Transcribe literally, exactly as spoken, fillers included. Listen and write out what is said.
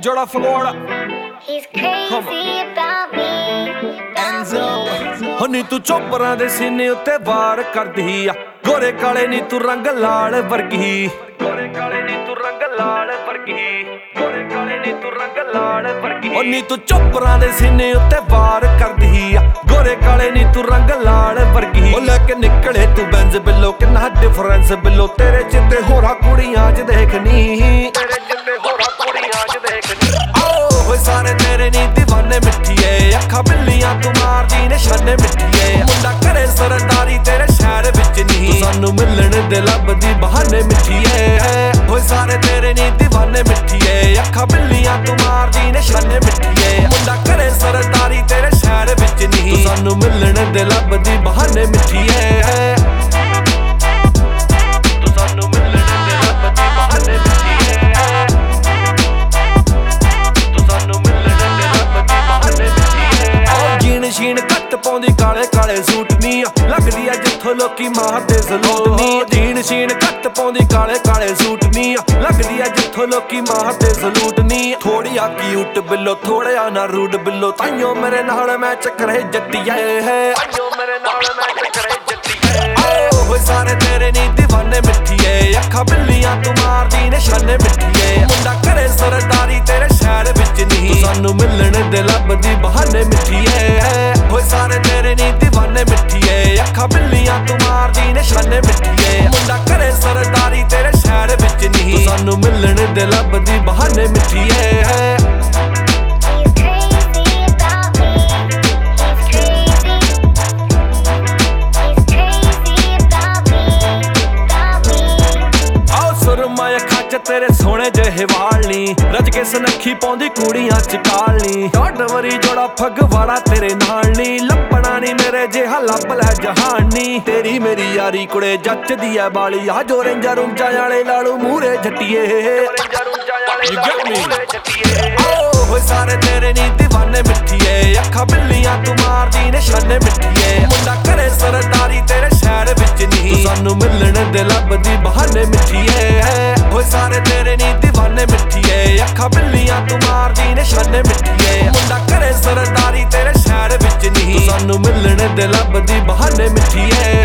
Joda Florida. He's crazy about me. Enzo. Honey ਤੂੰ ਚੋਪਰਾਂ ਦੇ ਸੀਨੇ ਉੱਤੇ ਵਾਰ ਕਰਦੀ ਆ ਗੋਰੇ ਕਾਲੇ ਨੀ ਤੂੰ ਰੰਗ ਲਾਲ ਵਰਗੀ ਗੋਰੇ ਕਾਲੇ ਨੀ ਤੂੰ ਰੰਗ ਲਾਲ ਵਰਗੀ ਗੋਰੇ ਕਾਲੇ ਨੀ ਤੂੰ ਰੰਗ ਲਾਲ ਵਰਗੀ honey ਤੂੰ ਚੋਪਰਾਂ ਦੇ ਸੀਨੇ ਉੱਤੇ ਵਾਰ ਕਰਦੀ ਆ ਗੋਰੇ ਕਾਲੇ ਨੀ ਤੂੰ ਰੰਗ ਲਾਲ ਵਰਗੀ ਉਹ ਲੈ ਕੇ ਨਿਕਲੇ ਤੂੰ ਬੈਂਜ਼ ਬਿੱਲੋ ਕਿੰਨਾ ਡਿਫਰੈਂਸ ਬਿੱਲੋ ਤੇਰੇ ਚ ਤੇ ਹੋਰਾਂ ਕੁੜੀਆਂ ਚ ਦੇਖਨੀ ਤੇਰੇ ਚ ਤੇ ਹੋਰਾਂ ਕੁੜੀਆਂ ਚ ਦੇਖਨੀ ਓਏ ਸਾਰੇ ਤੇਰੇ ਨੀ دیਵਾਨੇ ਮਿੱਠੀਏ ਅੱਖਾਂ ਬਿੱਲੀਆਂ ਤੂੰ ਮਾਰਦੀ ਨੇ ਛਾਨੇ ਮਿੱਠੀਏ ਮੁੰਡਾ ਕਰੇ ਸਰਦਾਰੀ ਤੇਰੇ ਸ਼ਹਿਰ ਵਿੱਚ ਨਹੀਂ ਤੂੰ ਸਾਨੂੰ ਮਿਲਣ ਦੇ ਲੱਭਦੀ ਬਹਾਨੇ ਮਿੱਠੀਏ ਓਏ ਸਾਰੇ ਤੇਰੇ ਨੀ دیਵਾਨੇ ਮਿੱਠੀਏ ਅੱਖਾਂ ਬਿੱਲੀਆਂ ਤੂੰ ਮਾਰਦੀ ਨੇ ਛਾਨੇ ਮਿੱਠੀਏ ਮੁੰਡਾ ਕਰੇ ਸਰਦਾਰੀ ਤੇਰੇ ਸ਼ਹਿਰ ਵਿੱਚ ਨਹੀਂ ਤੂੰ ਸਾਨੂੰ ਮਿਲਣ ਦੇ ਲੱਭਦੀ ਬਹਾਨੇ ਮਿੱਠੀਏ ਤੂੰ ਸਾਨੂੰ ਮਿਲਣ ਦੇ ਲੱਭਦੀ ਬਹਾਨੇ ਮਿੱਠੀਏ ਸ਼ੀਨ ਘੱਟ ਪਾਉਂਦੀ ਕਾਲੇ ਕਾਲੇ ਸੂਟ ਨੀ ਲੱਗਦੀ ਆ ਜਿੱਥੋਂ ਲੋਕੀ ਮਾਰਦੇ ਸਲੂਟ ਨੀ ਜੀਨ ਸ਼ੀਨ ਘੱਟ ਪਾਉਂਦੀ ਕਾਲੇ ਕਾਲੇ ਸੂਟ ਨੀ ਲੱਗਦੀ ਆ ਜਿੱਥੋਂ ਲੋਕੀ ਮਾਰਦੇ ਸਲੂਟ ਨੀ ਥੋੜੀ ਆ ਕਿਊਟ ਬਿੱਲੋ ਥੋੜਿਆ ਨਾ ਰੂਡ ਬਿੱਲੋ ਤਾਈਓ ਮੇਰੇ ਨਾਲ ਮੈਂ ਚੱਕਰੇ ਜੱਟੀਏ ਹੈ ਤਾਈਓ ਮੇਰੇ ਨਾਲ ਮੈਂ ਚੱਕਰੇ ਜੱਟੀਏ ਓਏ ਸਾਰੇ ਤੇਰੇ ਨੀ دیਵਾਨੇ ਮਿੱਠੀਏ ਅੱਖਾਂ ਬਿੱਲੀਆਂ ਤੂੰ ਮਾਰਦੀ ਨੇ ਛਾਨੇ ਮਿੱਠੀਏ ਮੁੰਡਾ ਕਰੇ ਸਰਦਾਰੀ ਤੇਰੇ ਸ਼ਹਿਰ ਵਿੱਚ ਨਹੀਂ ਤੂੰ ਸਾਨੂੰ ਮਿਲਣ ਦੇ ਲੱਭਦੀ ਬਹਾਨੇ ਮਿੱਠੀਏ ਓਏ ਸਾਰੇ ਤੇਰੇ ਨੀ دیਵਾਨੇ ਮਿੱਠੀਏ ਅੱਖਾਂ ਬਿੱਲੀਆਂ ਤੂੰ ਮਾਰਦੀ ਨੇ ਛਾਨੇ ਮਿੱਠੀਏ ਮੁੰਡਾ ਕਰੇ ਸਰਦਾਰੀ ਤੇਰੇ ਸ਼ਹਿਰ ਵਿੱਚ ਨਹੀਂ ਤੂੰ ਸਾਨੂੰ ਮਿਲਣ ਦੇ ਲੱਭਦੀ ਬਹਾਨੇ ਮਿੱਠੀਏ ਤੇਰੇ ਸੋਹਣੇ ਜਿਹੇ ਵਾਲ ਨੀ ਰੱਜ ਕੇ ਸੁਨੱਖੀ ਪਾਉਂਦੀ ਕੁੜੀਆਂ ਚ ਕਾਲ ਨੀ ਡੋਂਟ ਵਰੀ ਜੋੜਾ ਫਗਵਾੜਾ ਤੇਰੇ ਨਾਲ ਨੀ ਲੱਭਣਾ ਨੀ ਮੇਰੇ ਜਿਹਾ ਲੱਭ ਲੈ ਜਹਾਨ ਨੀ ਤੇਰੀ ਮੇਰੀ ਯਾਰੀ ਕੁੜੇ ਜੱਚਦੀ ਐ ਬਾਲੀ ਆ ਜੋ ਰੇਂਜਾਂ ਰੁੰਜਾਂ ਵਾਲੇ ਲਾਲੂ ਮੂਰੇ ਜੱਟੀਏ You get me? ਓਏ ਸਾਰੇ ਤੇਰੇ ਨੀ دیਵਾਨੇ ਮਿੱਠੀਏ ਅੱਖਾਂ ਬਿੱਲੀਆਂ ਤੂੰ ਮਾਰਦੀ ਨੇ ਛਾਨੇ ਮਿੱਠੀਏ ਮੁੰਡਾ ਕਰੇ ਸਰਦਾਰੀ ਤੇਰੇ ਸ਼ਹਿਰ ਵਿੱਚ ਨਹੀਂ ਤੂੰ ਸਾਨੂੰ ਮਿਲਣ ਦੇ ਲੱਭਦੀ ਬਹਾਨੇ ਮਿੱਠੀਏ ਓਏ ਸਾਰੇ ਤੇਰੇ ਨੀ دیਵਾਨੇ ਮਿੱਠੀਏ ਅੱਖਾਂ ਬਿੱਲੀਆਂ ਤੂੰ ਮਾਰਦੀ ਨੇ ਛਾਨੇ ਮਿੱਠੀਏ ਮੁੰਡਾ ਕਰੇ ਸਰਦਾਰੀ ਤੇਰੇ ਸ਼ਹਿਰ ਵਿੱਚ ਨਹੀਂ ਤੂੰ ਸਾਨੂੰ ਮਿਲਣ ਦੇ ਲੱਭਦੀ ਬਹਾਨੇ ਮਿੱਠੀਏ